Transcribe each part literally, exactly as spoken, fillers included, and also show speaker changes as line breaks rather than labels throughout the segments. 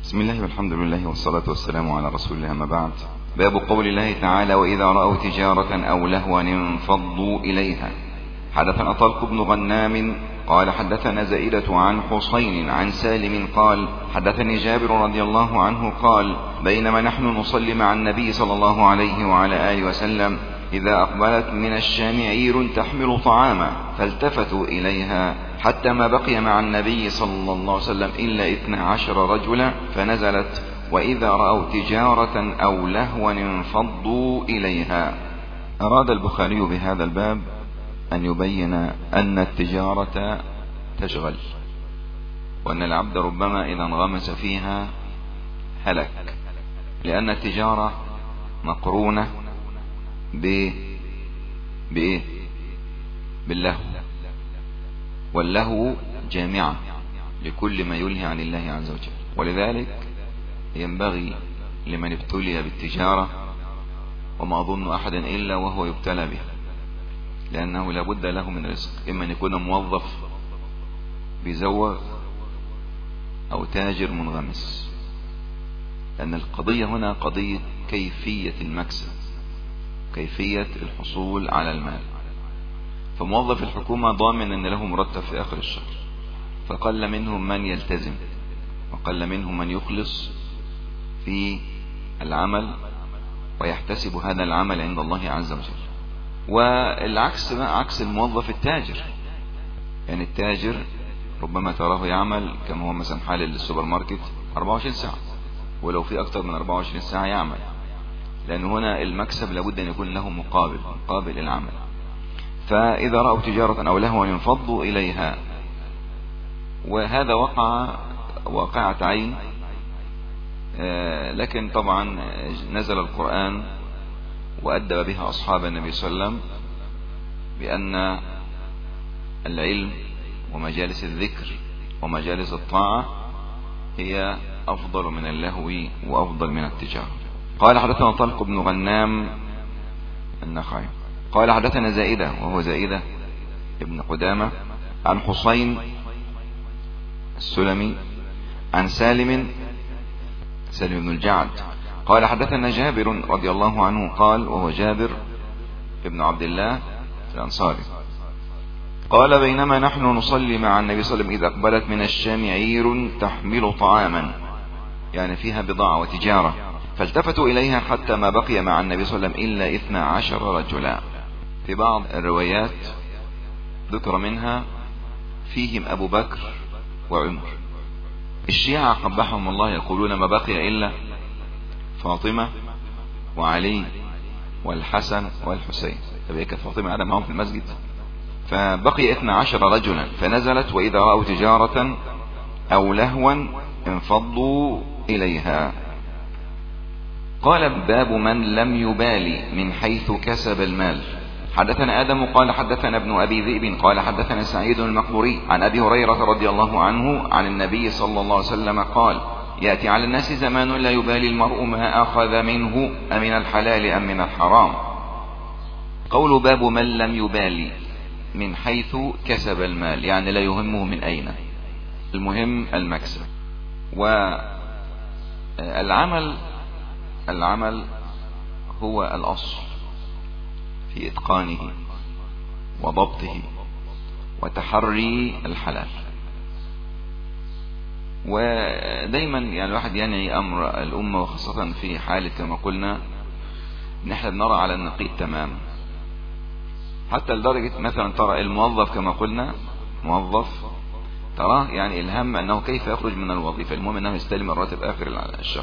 بسم الله والحمد لله والصلاة والسلام على رسول الله، ما بعد. باب قول الله تعالى: وإذا رأوا تجارة أو لهوا انفضوا إليها. حدثنا طلق بن غنام قال حدثنا زائدة عن حسين عن سالم قال حدثني جابر رضي الله عنه قال: بينما نحن نصلي مع النبي صلى الله عليه وعلى آله وسلم إذا أقبلت من الشام عير تحمل طعاما، فالتفتوا إليها حتى ما بقي مع النبي صلى الله عليه وسلم إلا اثنا عشر رجلا، فنزلت: وإذا رأوا تجارة أو لهوا انفضوا إليها. أراد البخاري بهذا الباب أن يبين أن التجارة تشغل، وأن العبد ربما إذا انغمس فيها هلك، لأن التجارة مقرونة ب بإيه؟ باللهو، واللهو جامعة لكل ما يلهي عن الله عز وجل. ولذلك ينبغي لمن ابتلي بالتجارة، وما أظن أحدا إلا وهو يبتلى بها، لأنه لابد له من رزق، إما أن يكون موظف بيزوغ أو تاجر منغمس، لأن القضية هنا قضية كيفية المكسب، كيفية الحصول على المال. فموظف الحكومة ضامن أن له مرتب في آخر الشهر، فقل منهم من يلتزم، وقل منهم من يخلص في العمل ويحتسب هذا العمل عند الله عز وجل. والعكس عكس الموظف التاجر، يعني التاجر ربما تراه يعمل كما هو مثلا حال السوبر ماركت أربعة وعشرين ساعة، ولو في أكثر من أربعة وعشرين ساعة يعمل، لأن هنا المكسب لابد أن يكون له مقابل مقابل العمل. فإذا رأوا تجارة أو لهوا ينفضوا إليها، وهذا وقع واقعة عين، لكن طبعا نزل القرآن وأدب بها أصحاب النبي صلى الله عليه وسلم بأن العلم ومجالس الذكر ومجالس الطاعة هي أفضل من اللهو وأفضل من التجارة. قال حدثنا طلق بن غنام النخعي قال حدثنا زائدة وهو زائدة ابن قدامة عن حسين السلمي عن سالم سالم بن الجعد قال حدثنا جابر رضي الله عنه قال، وهو جابر ابن عبد الله الأنصاري قال: بينما نحن نصلي مع النبي صلى الله عليه وسلم إذ أقبلت من الشام عير تحمل طعاما، يعني فيها بضاعة وتجارة، فالتفتوا إليها حتى ما بقي مع النبي صلى الله عليه وسلم إلا اثنا عشر رجلا. في بعض الروايات ذكر منها فيهم أبو بكر وعمر. الشيعة قبحهم الله يقولون ما بقي إلا فاطمة وعلي والحسن والحسين. طب كانت فاطمة قاعدة معهم في المسجد؟ فبقي اثنا عشر رجلا، فنزلت: وإذا رأوا تجارة أو لهوا انفضوا إليها. قال: باب من لم يبالي من حيث كسب المال. حدثنا آدم قال حدثنا ابن أبي ذئب قال حدثنا سعيد المقبوري عن أبي هريرة رضي الله عنه عن النبي صلى الله عليه وسلم قال: يأتي على الناس زمان لا يبالي المرء ما أخذ منه أمن الحلال أم من الحرام. قول باب من لم يبالي من حيث كسب المال، يعني لا يهمه من أين، المهم المكسب. والعمل العمل هو الأصل في إتقانه وضبطه وتحري الحلال. ودايما يعني الواحد ينعي أمر الأمة، وخاصة في حالة كما قلنا نحن بنرى على النقيض تماما، حتى لدرجة مثلا ترى الموظف كما قلنا موظف تراه يعني الهم أنه كيف يخرج من الوظيفة، المهم أنه يستلم الراتب آخر الشهر.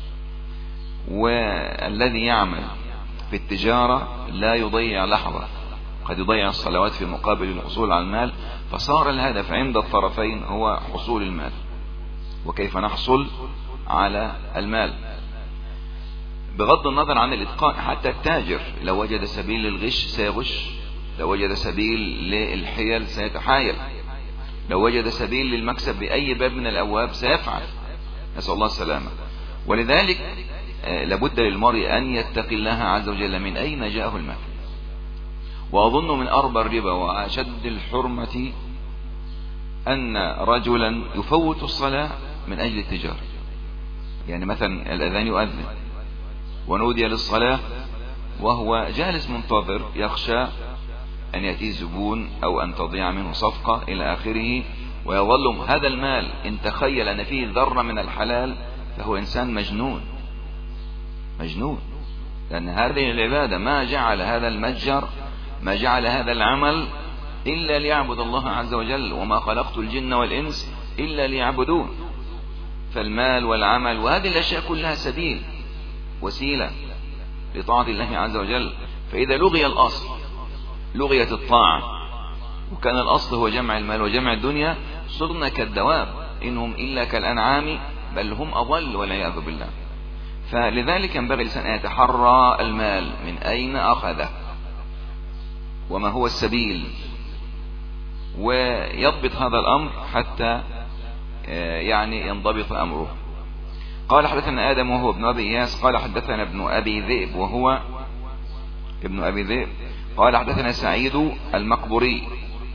والذي يعمل في التجارة لا يضيع لحظة، قد يضيع الصلوات في مقابل الحصول على المال، فصار الهدف عند الطرفين هو حصول المال وكيف نحصل على المال، بغض النظر عن الإتقان. حتى التاجر لو وجد سبيل للغش سيغش، لو وجد سبيل للحيل سيتحايل، لو وجد سبيل للمكسب بأي باب من الأبواب سيفعل، نسأل الله السلامة. ولذلك لابد للمرء أن يتقي الله عز وجل من أين جاءه المال. وأظن من أربى الربا وأشد الحرمة أن رجلا يفوت الصلاة من أجل التجارة، يعني مثلا الأذان يؤذن ونودي للصلاة وهو جالس منتظر يخشى أن يأتي زبون أو أن تضيع منه صفقة إلى آخره، ويظل هذا المال إن تخيل أن فيه ذرة من الحلال فهو إنسان مجنون مجنون، لأن هذه العبادة ما جعل هذا المتجر ما جعل هذا العمل إلا ليعبد الله عز وجل، وما خلقت الجن والإنس إلا ليعبدون. فالمال والعمل وهذه الأشياء كلها سبيل وسيلة لطاعة الله عز وجل. فإذا لغي الأصل لغيت الطاعة وكان الأصل هو جمع المال وجمع الدنيا صرنا كالدواب إنهم إلا كالأنعام بل هم أضل والعياذ بالله. فلذلك ينبغي الإنسان أن يتحرى المال من أين أخذه وما هو السبيل، ويضبط هذا الأمر حتى يعني ينضبط أمره. قال حدثنا آدم وهو ابن أبي إياس قال حدثنا ابن أبي ذئب وهو ابن أبي ذئب قال حدثنا سعيد المقبري.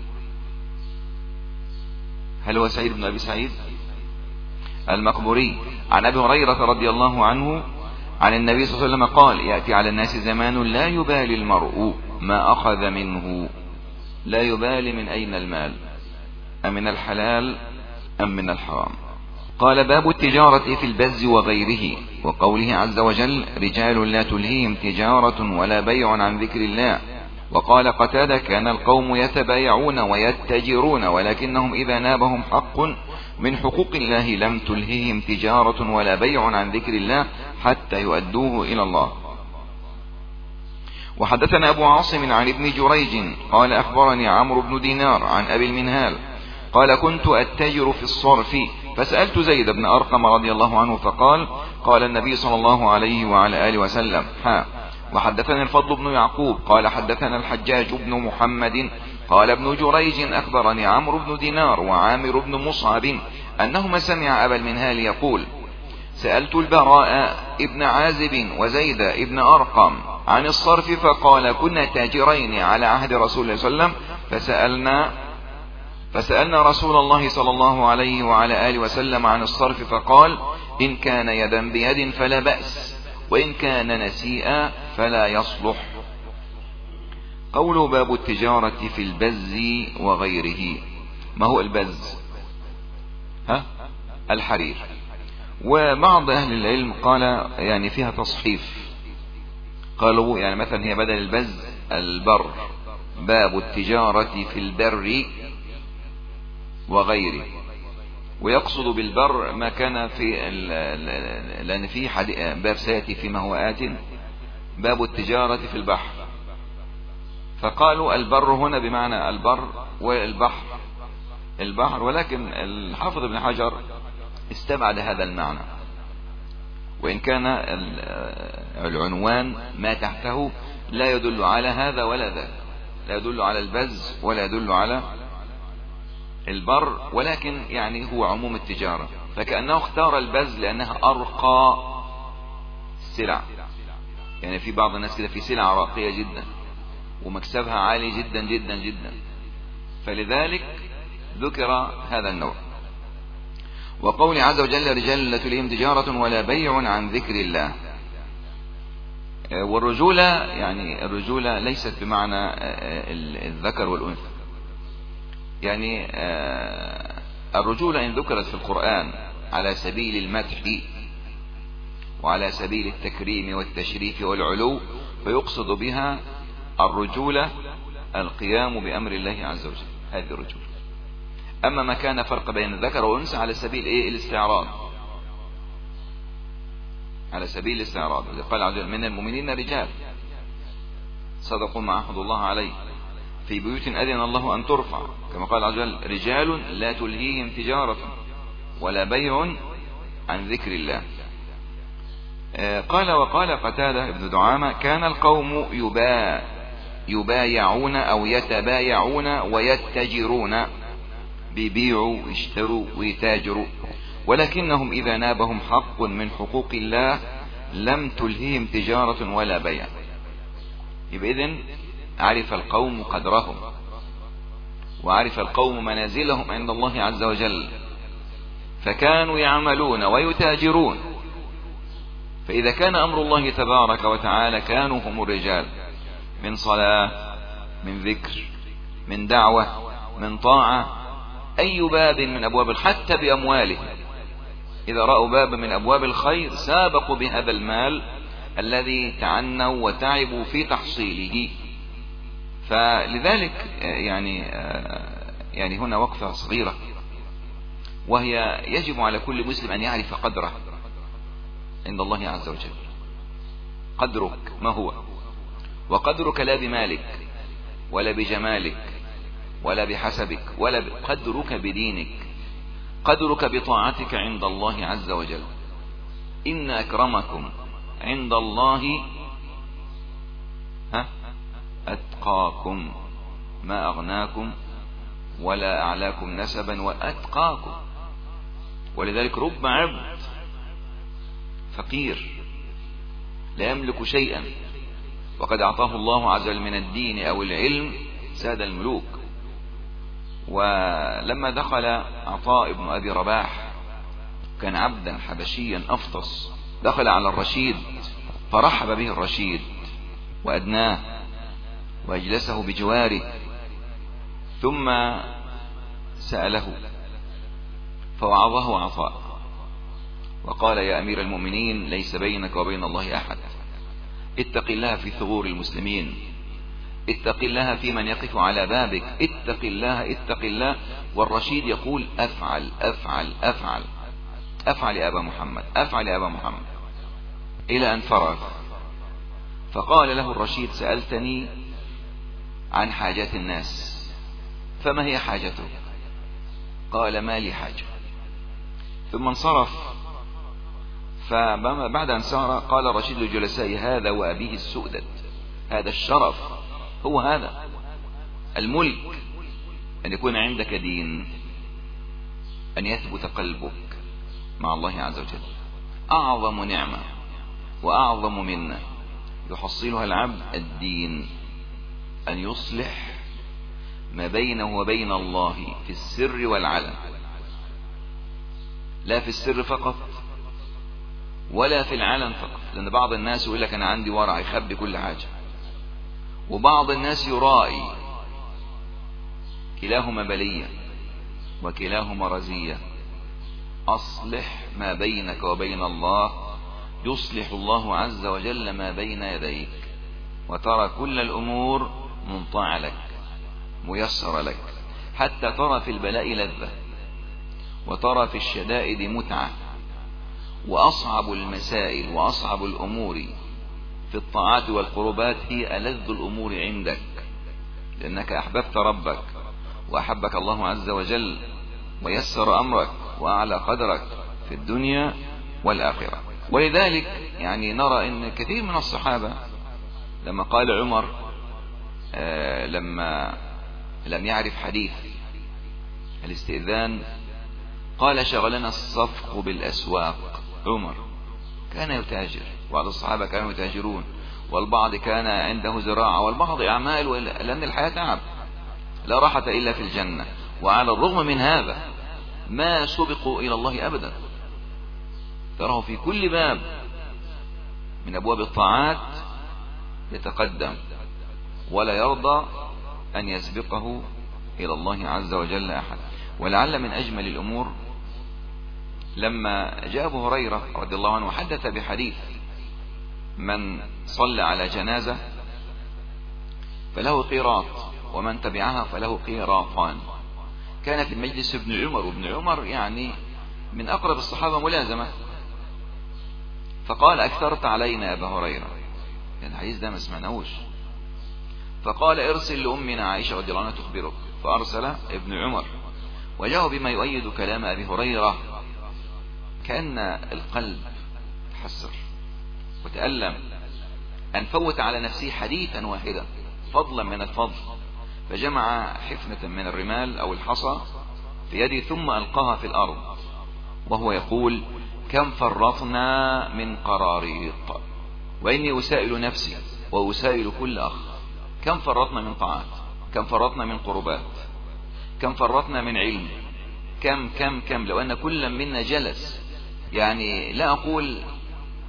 هل هو سعيد بن أبي سعيد المقبري؟ عن أبي هريرة رضي الله عنه عن النبي صلى الله عليه وسلم قال يأتي على الناس زمان لا يبالي المرء ما أخذ منه، لا يبالي من أين المال، أمن الحلال أم من الحرام. قال باب التجارة في البز وغيره، وقوله عز وجل رجال لا تلهيهم تجارة ولا بيع عن ذكر الله. وقال قتادة كان القوم يتبايعون ويتجرون ولكنهم إذا نابهم حق من حقوق الله لم تلهيهم تجارة ولا بيع عن ذكر الله حتى يؤدوه إلى الله. وحدثنا أبو عاصم عن ابن جريج قال أخبرني عمرو بن دينار عن أبي المنهال قال كنت أتجر في الصرف فسألت زيد بن أرقم رضي الله عنه فقال قال النبي صلى الله عليه وعلى آله وسلم ها. وحدثنا الفضل بن يعقوب قال حدثنا الحجاج بن محمد قال ابن جريج أخبرني عمرو بن دينار وعامر بن مصعب أنهما سمع أبا المنهال يقول سألت البراء ابن عازب وزيد ابن أرقم عن الصرف فقال كنا تاجرين على عهد رسول الله صلى الله عليه وسلم فسألنا فسألنا رسول الله صلى الله عليه وعلى آله وسلم عن الصرف فقال إن كان يدا بيد فلا بأس وإن كان نسيئا فلا يصلح. قوله باب التجارة في البز وغيره. ما هو البز؟ ها؟ الحرير. وبعض أهل العلم قال يعني فيها تصحيف، قالوا يعني مثلا هي بدل البز البر، باب التجارة في البر وغيره. ويقصد بالبر ما كان في لأن في باب سيأتي فيما هو آت باب التجارة في البحر، فقالوا البر هنا بمعنى البر والبحر البحر، ولكن الحافظ ابن حجر استبعد هذا المعنى، وإن كان العنوان ما تحته لا يدل على هذا ولا ذاك، لا يدل على البز ولا يدل على البر، ولكن يعني هو عموم التجارة. فكأنه اختار البز لأنها أرقى السلع، يعني في بعض الناس كده في سلع راقية جدا ومكسبها عالي جدا جدا جدا، فلذلك ذكر هذا النوع. وقول عز وجل رجال لا تلهيهم تجارة ولا بيع عن ذكر الله. والرجولة يعني الرجولة ليست بمعنى الذكر والأنثى، يعني الرجولة إن ذكرت في القرآن على سبيل المدح وعلى سبيل التكريم والتشريف والعلو فيقصد بها الرجولة القيام بأمر الله عز وجل، هذه الرجولة. أما ما كان فرق بين الذكر والأنثى على سبيل إيه؟ الاستعراض، على سبيل الاستعراض. قال عز وجل من المؤمنين رجال صدقوا ما عهد الله عليه في بيوت أذن الله أن ترفع، كما قال عز وجل رجال لا تلهيهم تجارة ولا بيع عن ذكر الله. قال وقال قتادة ابن دعامة كان القوم يبا يبايعون أو يتبايعون ويتجرون، بيبيعوا ويشتروا ويتاجروا، ولكنهم إذا نابهم حق من حقوق الله لم تلهيهم تجارة ولا بيع. يبقى إذن عرف القوم قدرهم وعرف القوم منازلهم عند الله عز وجل، فكانوا يعملون ويتاجرون فإذا كان أمر الله تبارك وتعالى كانوا هم الرجال من صلاة، من ذكر، من دعوة، من طاعة، أي باب من أبواب، حتى بأموالهم إذا رأوا باب من أبواب الخير سابقوا بهذا المال الذي تعنوا وتعبوا في تحصيله. فلذلك يعني يعني هنا وقفة صغيرة، وهي يجب على كل مسلم أن يعرف قدره عند الله عز وجل. قدرك ما هو؟ وقدرك لا بمالك ولا بجمالك ولا بحسبك، ولا قدرك بدينك، قدرك بطاعتك عند الله عز وجل. إن أكرمكم عند الله ها أتقاكم، ما أغناكم ولا أعلاكم نسبا وأتقاكم. ولذلك رب عبد فقير لا يملك شيئا وقد أعطاه الله عز وجل من الدين أو العلم ساد الملوك. ولما دخل عطاء بن أبي رباح كان عبدا حبشيا أفطس، دخل على الرشيد فرحب به الرشيد وأدناه وأجلسه بجواره، ثم سأله فوعظه عطاء وقال: يا أمير المؤمنين، ليس بينك وبين الله أحد، اتق الله في ثغور المسلمين، اتق الله في من يقف على بابك، اتق الله اتق الله. والرشيد يقول: أفعل أفعل أفعل أفعل يا أبا محمد، أفعل يا أبا محمد، إلى أن فرغ. فقال له الرشيد: سألتني عن حاجات الناس، فما هي حاجتك؟ قال: ما لي حاجة. ثم انصرف. فبعد أن سار قال الرشيد لجلسائه: هذا وأبيه السؤدد، هذا الشرف، هو هذا الملك، أن يكون عندك دين، أن يثبت قلبك مع الله عز وجل. أعظم نعمة وأعظم منة يحصلها العبد الدين، أن يصلح ما بينه وبين الله في السر والعلن، لا في السر فقط ولا في العلن فقط. لأن بعض الناس يقول لك أنا عندي ورع، يخبي كل حاجة، وبعض الناس يرائي. كلاهما بلية وكلاهما رزية. أصلح ما بينك وبين الله يصلح الله عز وجل ما بين يديك، وترى كل الأمور منطاعة لك ميسر لك، حتى ترى في البلاء لذة، وترى في الشدائد متعة. وأصعب المسائل وأصعب الأمور في الطاعات والقربات هي ألذ الأمور عندك، لأنك أحببت ربك وأحبك الله عز وجل ويسر أمرك وأعلى قدرك في الدنيا والآخرة. ولذلك يعني نرى أن كثير من الصحابة لما قال عمر آه لما لم يعرف حديث الاستئذان قال: شغلنا الصفق بالأسواق. عمر كان يتاجر، بعض الصحابة كانوا يتاجرون، والبعض كان عنده زراعة، والبعض أعمال، لأن الحياة تعب، لا راحة إلا في الجنة. وعلى الرغم من هذا ما سبقوا إلى الله أبدا. تراه في كل باب من أبواب الطاعات يتقدم، ولا يرضى أن يسبقه إلى الله عز وجل أحد. ولعل من أجمل الأمور لما جاء أبو هريرة رضي الله عنه وحدث بحديث من صلى على جنازة فله قيراط، ومن تبعها فله قيراطان. كان في المجلس ابن عمر، وابن عمر يعني من أقرب الصحابة ملازمة. فقال: أكثرت علينا يا أبا هريرة، يعني الحديث ده ما سمعناهوش. فقال: ارسل لأمنا عائشة رضي الله عنها تخبرك. فأرسل ابن عمر وجاء بما يؤيد كلام أبي هريرة. كأن القلب تحسر وتألم أن فوت على نفسه حديثا واحدا فضلا من الفضل، فجمع حفنة من الرمال أو الحصى في يده ثم ألقاها في الأرض وهو يقول: كم فرطنا من قراريط، وإني أسائل نفسي وأسائل كل أخ، كم فرطنا من طاعات، كم فرطنا من قربات، كم فرطنا من علم، كم كم كم. لو أن كل منا جلس، يعني لا أقول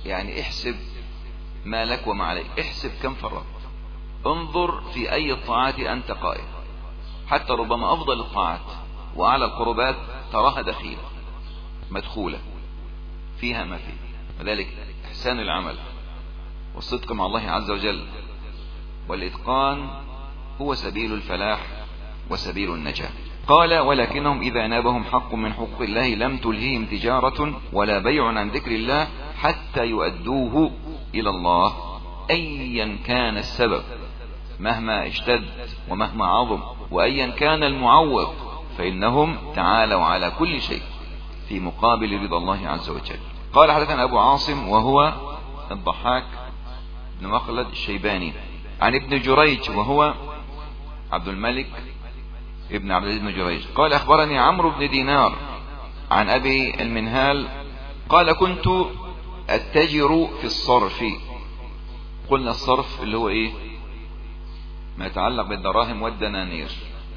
يعني احسب ما لك وما عليك، احسب كم فرط، انظر في أي الطاعات أنت قائم، حتى ربما أفضل الطاعات وأعلى القربات تراها دخيلة مدخولة فيها ما فيه. وذلك إحسان العمل والصدق مع الله عز وجل والإتقان هو سبيل الفلاح وسبيل النجاة. قال: ولكنهم إذا نابهم حق من حقوق الله لم تلههم تجارة ولا بيع عن ذكر الله حتى يؤدوه إلى الله، أيا كان السبب مهما اشتد ومهما عظم، وأيا كان المعوض، فإنهم تعالوا على كل شيء في مقابل رضا الله عز وجل. قال: حدثنا أبو عاصم وهو الضحاك بن مخلد الشيباني عن ابن جريج وهو عبد الملك ابن عبد العزيز بن جريج قال: أخبرني عمرو بن دينار عن أبي المنهال قال: كنت أتجر في الصرف. قلنا الصرف اللي هو إيه؟ ما يتعلق بالدراهم والدنانير.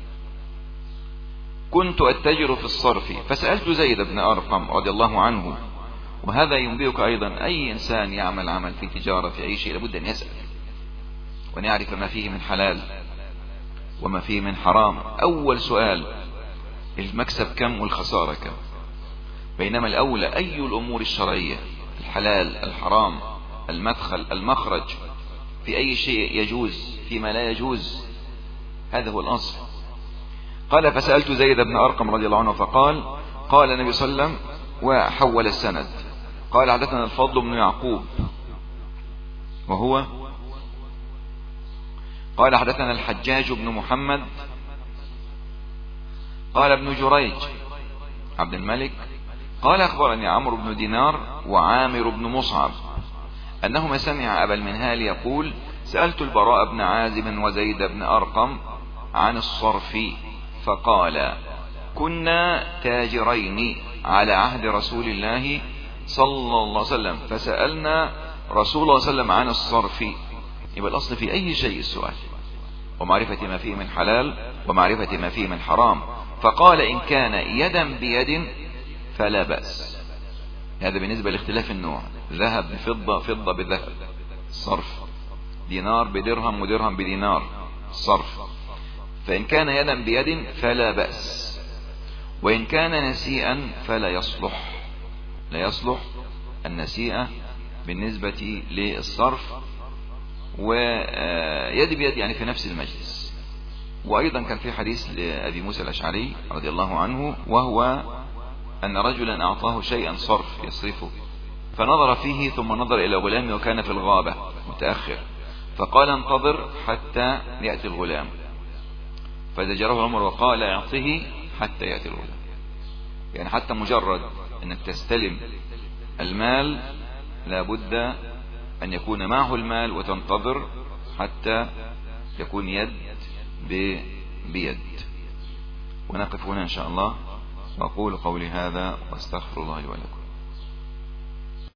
كنت أتجر في الصرف فسألت زيد بن أرقم رضي الله عنه، وهذا ينبئك أيضا أي إنسان يعمل عمل في تجارة في أي شيء لابد أن يسأل وأن يعرف ما فيه من حلال وما فيه من حرام. أول سؤال المكسب كم والخسارة كم، بينما الأولى أي الأمور الشرعية، الحلال الحرام، المدخل المخرج، في أي شيء يجوز فيما لا يجوز، هذا هو الأصل. قال: فسألت زيد بن أرقم رضي الله عنه فقال: قال النبي صلى الله عليه وسلم، وحول السند. قال: حدثنا الفضل بن يعقوب وهو قال: حدثنا الحجاج بن محمد قال: ابن جريج عبد الملك قال: أخبرني عمرو بن دينار وعامر بن مصعب أنهما سمع أبا المنهال يقول: سألت البراء بن عازب وزيد بن أرقم عن الصرف فقال: كنا تاجرين على عهد رسول الله صلى الله عليه وسلم فسألنا رسول الله صلى الله عليه وسلم عن الصرف. يبقى الأصل في أي شيء السؤال، ومعرفة ما فيه من حلال ومعرفة ما فيه من حرام. فقال: إن كان يدا بيد فلا بأس. هذا بالنسبة لاختلاف النوع، ذهب بفضة، فضة بذهب، صرف، دينار بدرهم ودرهم بدينار، صرف. فإن كان يدا بيد فلا بأس، وإن كان نسيئا فلا يصلح. لا يصلح النسيئة بالنسبة للصرف، ويد بيد يعني في نفس المجلس. وأيضا كان في حديث لأبي موسى الأشعري رضي الله عنه، وهو أن رجلا أعطاه شيئا صرف يصرفه، فنظر فيه ثم نظر إلى غلامه وكان في الغابة متأخر، فقال: انتظر حتى يأتي الغلام. فزجره عمر وقال: اعطه حتى يأتي الغلام. يعني حتى مجرد أنك تستلم المال لابد أن يكون معه المال وتنتظر حتى يكون يد بيد. ونقف هنا إن شاء الله، وأقول قولي هذا واستغفر الله لي ولكم.